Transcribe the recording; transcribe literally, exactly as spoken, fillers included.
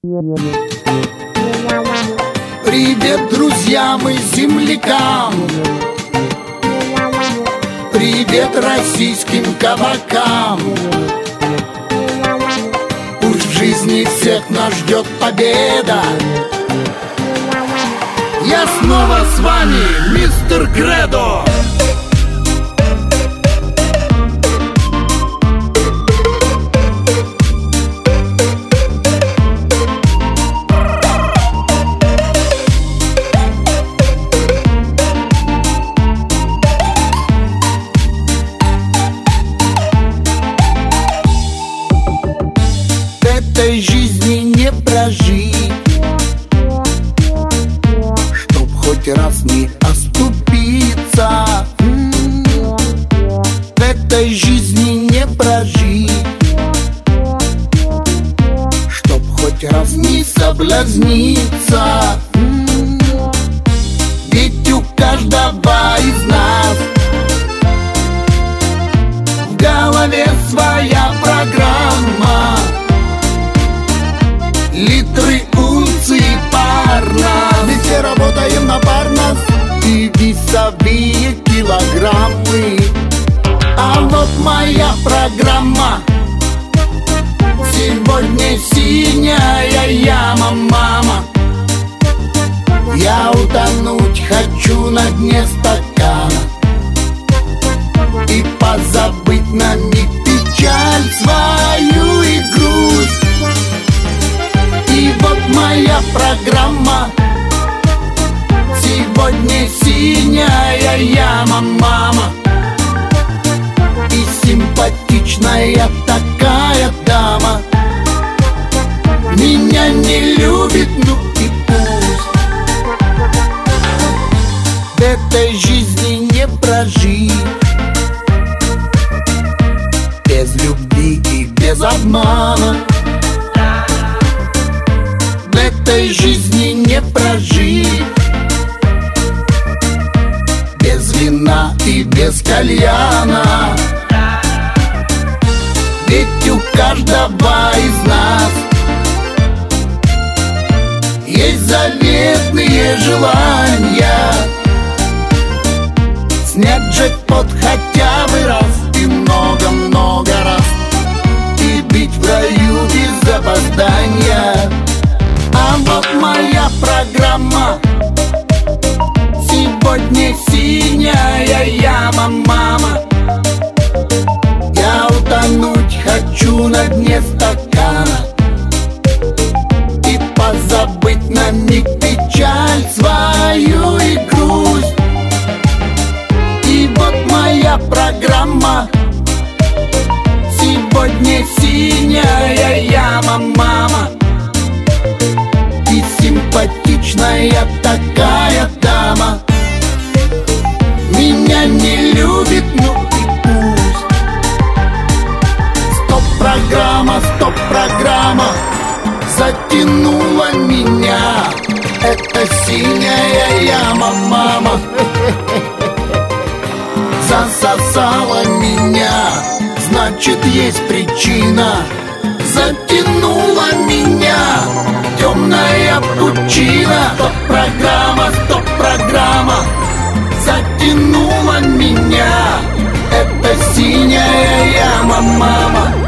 Привет друзьям и землякам, привет российским кабакам. Пусть в жизни всех нас ждет победа. Я снова с вами, мистер Кредо. Этой жизни не прожить, чтоб хоть раз не оступиться. В этой жизни не прожить, чтоб хоть раз не соблазниться. Ведь у каждого из нас в голове своя программа. Литры, унции, парно. Мы все работаем на парно. И весовые килограммы. А вот моя программа. Сегодня синяя яма, мама. Я утонуть хочу на дне стакана и позабыть на миг печаль свою и грусть. И вот моя программа. Сегодня синяя яма, мама. И симпатичная такая дама меня не любит, ну и пусть. В этой жизни не прожить без любви и без обмана. В этой жизни не прожить без вина и без кальяна. Ведь у каждого из нас есть заветные желания. Снять джекпот хотя бы раз и много-много раз, и быть в раю без опоздания. А вот моя программа. Сегодня синяя яма, мама. Я утонуть хочу на дне стакана и позабыть на миг печаль свою и грусть. И вот моя программа. Сегодня синяя яма, мама. И симпатичная такая дама меня не любит, ну и пусть. Стоп-программа, стоп-программа затянула меня. Это синяя яма, мама. Засосала меня, значит есть причина. Затянула меня темная пучина. Стоп-программа, стоп-программа затянула меня. Это синяя яма, мама.